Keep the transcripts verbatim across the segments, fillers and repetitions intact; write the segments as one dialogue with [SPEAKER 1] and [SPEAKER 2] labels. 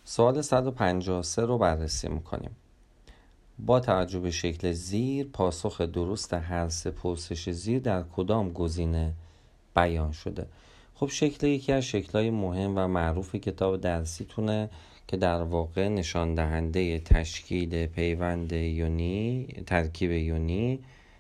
[SPEAKER 1] سوال صد و پنجاه و سه رو بررسی میکنیم. با توجه به شکل زیر، پاسخ درست هر سه پرسش زیر در کدام گزینه بیان شده؟ خب شکل یکی از شکل‌های مهم و معروف کتاب درسیتونه که در واقع نشان دهنده تشکیل پیوند یونی، ترکیب یونی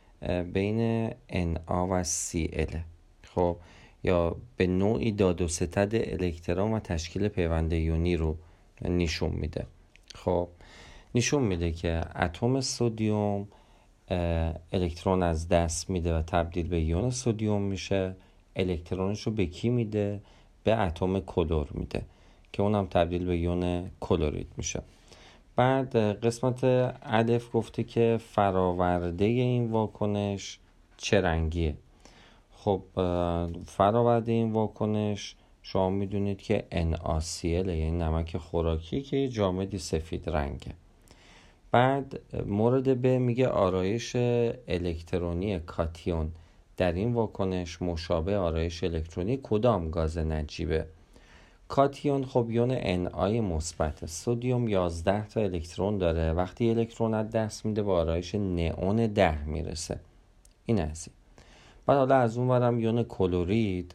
[SPEAKER 1] بین ان ای و سی ال. خب یا به نوعی داد و ستد الکترون و تشکیل پیوند یونی رو نشون میده. خب نشون میده که اتم سدیم الکترون از دست میده و تبدیل به یون سدیم میشه. الکترونش رو به کی میده؟ به اتم کلور میده که اونم تبدیل به یون کلورید میشه. بعد قسمت الف گفته که فراورده این واکنش چه رنگیه؟ خب فراورده این واکنش شما میدونید که ان ای سی ال، یعنی نمک خوراکی که یه جامدی سفید رنگه. بعد مورد ب میگه آرایش الکترونی کاتیون در این واکنش مشابه آرایش الکترونی کدام گاز نجیبه؟ کاتیون خب یون ان ای مثبت، سدیم یازده تا الکترون داره، وقتی الکترون از دست میده با آرایش نئون ده میرسه. این از این. بعد حالا از اون ورم یون کلورید،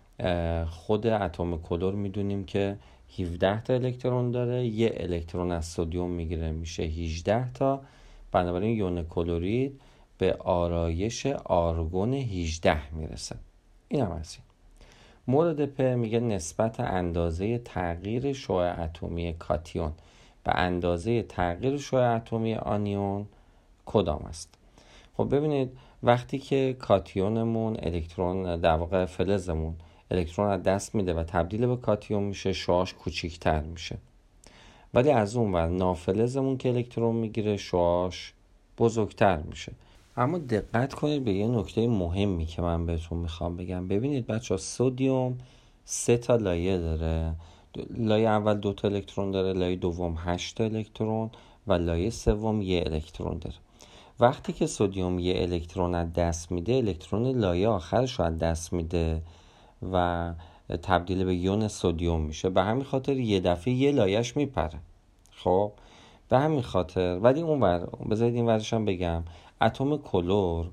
[SPEAKER 1] خود اتم کلور میدونیم که هفده تا الکترون داره، یه الکترون از سدیم میگیره میشه هجده تا، بنابراین یون کلورید به آرایش آرگون هجده میرسه. این هم از این. مورد پ میگه نسبت اندازه تغییر شعاع اتمی کاتیون به اندازه تغییر شعاع اتمی آنیون کدام است؟ خب ببینید وقتی که کاتیونمون الکترون در واقع فلزمون الکترون از دست میده و تبدیل به کاتیون میشه، شعاعش کوچیک‌تر میشه. ولی از اون ور نافلزمون که الکترون میگیره شعاعش بزرگتر میشه. اما دقت کنید به یه نکته مهمی که من بهتون میخوام بگم. ببینید بچه ها، سدیم سه تا لایه داره. لایه اول دو تا الکترون داره، لایه دوم هشت تا الکترون و لایه سوم یه الکترون داره. وقتی که سدیم یه الکترون از دست میده، الکترون لایه آخرش رو از دست میده و تبدیل به یون سدیم میشه. به همین خاطر یه دفعه یه لایهش میپره. خب به همین خاطر. ولی اون ور بذارید این ورش هم بگم، اتم کلور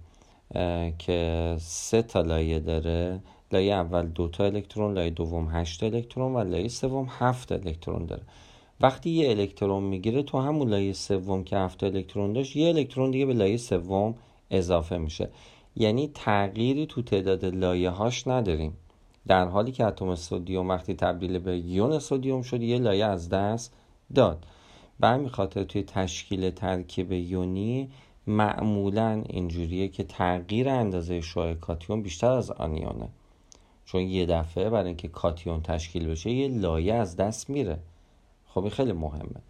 [SPEAKER 1] که سه تا لایه داره، لایه اول دو تا الکترون، لایه دوم هشت تا الکترون و لایه سوم هفت الکترون داره. وقتی یه الکترون میگیره تو همون لایه سوم که هفت الکترون داشت، یه الکترون دیگه به لایه سوم اضافه میشه. یعنی تغییری تو تعداد لایه هاش نداریم، در حالی که اتم سدیم وقتی تبدیل به یون سدیم شد یه لایه از دست داد. به همین خاطر توی تشکیل ترکیب یونی معمولاً اینجوریه که تغییر اندازه شعاع کاتیون بیشتر از آنیونه، چون یه دفعه برای اینکه کاتیون تشکیل بشه یه لایه از دست میره. خب خیلی مهمه.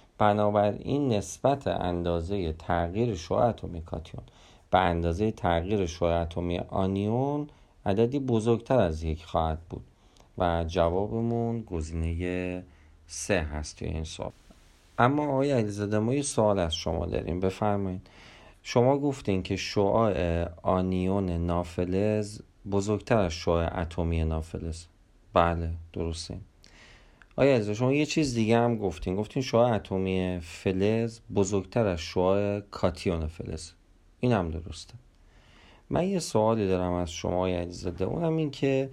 [SPEAKER 1] بنابراین نسبت اندازه تغییر شعاع اتمی کاتیون به اندازه تغییر شعاع اتمی آنیون عددی بزرگتر از یک خواهد بود و جوابمون گزینه سه هست توی این سوال. اما آقای علیزاده ما یه سوال از شما داریم، بفرمایید. شما گفتین که شعاع آنیون نافلز بزرگتر از شعاع اتمی نافلز. بله درسته. آقای علیزاده شما یه چیز دیگه هم گفتین، گفتین شعاع اتمی فلز بزرگتر از شعاع کاتیون فلز. این هم درسته. من یه سوالی دارم از شما آقای علیزاده، اونم این که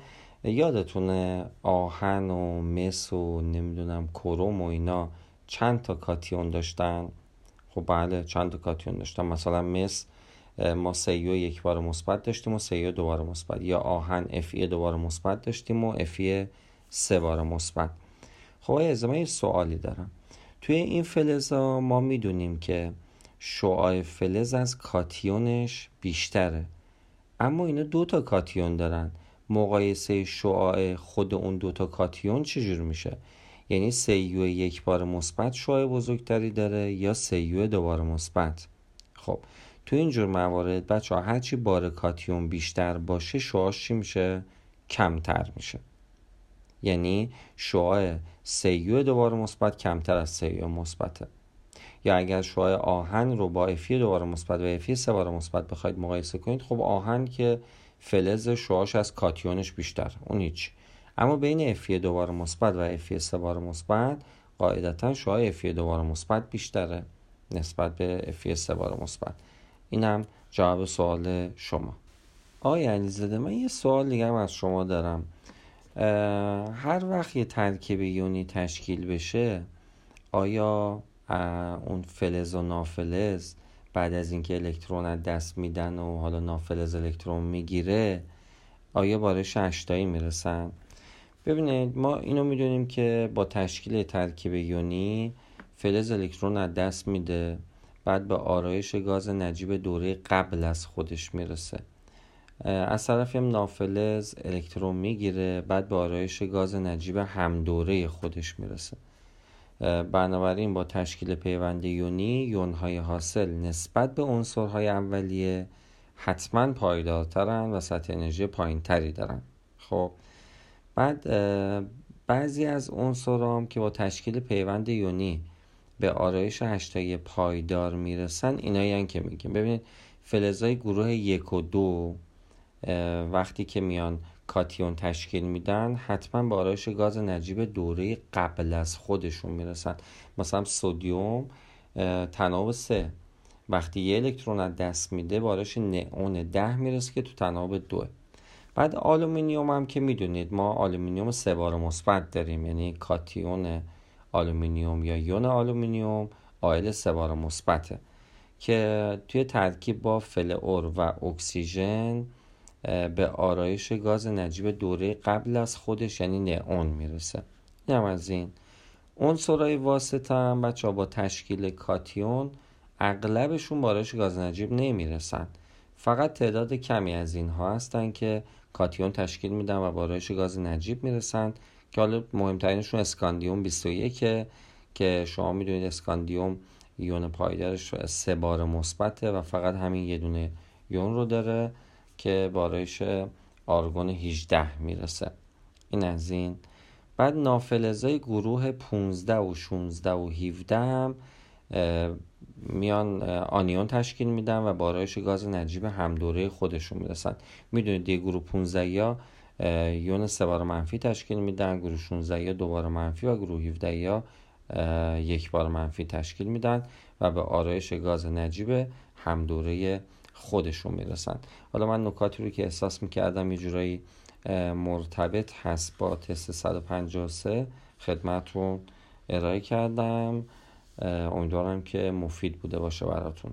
[SPEAKER 1] یادتونه آهن و مس و نمیدونم کروم و اینا چند تا کاتیون داشتن؟ خب بله چند تا کاتیون داشتن. مثلا مس ما سی او یک بار مثبت داشتیم و سی او دو بار مثبت، یا آهن اف ای دو بار مثبت داشتیم و اف ای سه بار مثبت. خب از من یه سوالی دارم. توی این فلزا ما میدونیم که شعاع فلز از کاتیونش بیشتره، اما اینا دو تا کاتیون دارن. مقایسه شعاع خود اون دو تا کاتیون چجور میشه؟ یعنی سی او یک بار مثبت شعاع بزرگتری داره یا سی او دو بار مثبت؟ خب تو این جور موارد بچه‌ها هرچی بار کاتیون بیشتر باشه شعاعش چی میشه؟ کمتر میشه. یعنی شعاع سی او دو بار مثبت کمتر از سی او مثبته. یا اگر شعاع آهن رو با افی دو بار مثبت و افی سه بار مثبت بخواید مقایسه کنید، خب آهن که فلز شعاعش از کاتیونش بیشتر، اون هیچ. اما بین افی دو بار مثبت و افی سه بار مثبت قاعدتا شعاع اف دو بار مثبت بیشتره نسبت به اف سه بار مثبت. اینم جواب سوال شما. آقای علیزاده، من یه سوال دیگه هم از شما دارم. هر وقت یه ترکیب یونی تشکیل بشه، آیا اون فلز و نافلز بعد از اینکه الکترون از دست میدن و حالا نافلز الکترون میگیره، آیا بارش اشتایی میرسن؟ ببینید، ما اینو میدونیم که با تشکیل ترکیب یونی فلز الکترون از دست میده، بعد به آرایش گاز نجیب دوره قبل از خودش میرسه. از طرفی هم نافلز الکترون میگیره، بعد به آرایش گاز نجیب هم دوره خودش میرسه. بنابراین با تشکیل پیوند یونی، یونهای حاصل نسبت به عنصرهای اولیه حتما پایدارترن و سطح انرژی پایین تری دارن. خب بعد بعضی از عنصرها هم که با تشکیل پیوند یونی به آرایش هشتایی پایدار میرسن، اینایی هن که میگیم. ببینید، فلزهای گروه یک و دو وقتی که میان کاتیون تشکیل میدن، حتما به آرایش گاز نجیب دوره قبل از خودشون میرسن. مثلا سدیم تناوب سه وقتی یه الکترون از دست میده، به آرایش نئون ده میرسه که تو تناوب دوه. بعد آلومینیوم هم که میدونید ما آلومینیوم سه بار مثبت داریم، یعنی کاتیون آلومینیوم یا یون آلومینیوم عائل سه بار مثبته که توی ترکیب با فلور و اکسیژن به آرایش گاز نجیب دوره قبل از خودش یعنی نئون میرسه. اینم از این. عنصرهای واسطه هم بچه‌ها با تشکیل کاتیون اغلبشون با آرایش گاز نجیب نمیرسن. فقط تعداد کمی از اینها هستن که کاتیون تشکیل میدن و با آرایش گاز نجیب میرسن، که حالا مهمترینشون اسکاندیوم بیست و یک که شما میدونید اسکاندیوم یون پایدارش سه بار مثبته و فقط همین یه دونه یون رو داره که با آرایش آرگون هجده میرسه. این از این. بعد نافلزای گروه پانزده و شانزده و هفده هم میان آنیون تشکیل میدن و با آرایش گاز نجیب هم دوره خودشون میرسن. میدونید دیگه گروه پانزده یا یون سه بار منفی تشکیل میدن، گروه شانزده یا دو بار منفی و گروه هفده یا یک بار منفی تشکیل میدن و به آرایش گاز نجیب هم دوره خودشون میرسن. حالا من نکاتی رو که احساس میکردم یه جورایی مرتبط هست با تست صد و پنجاه و سه خدمتتون ارائه کردم. امیدوارم که مفید بوده باشه براتون.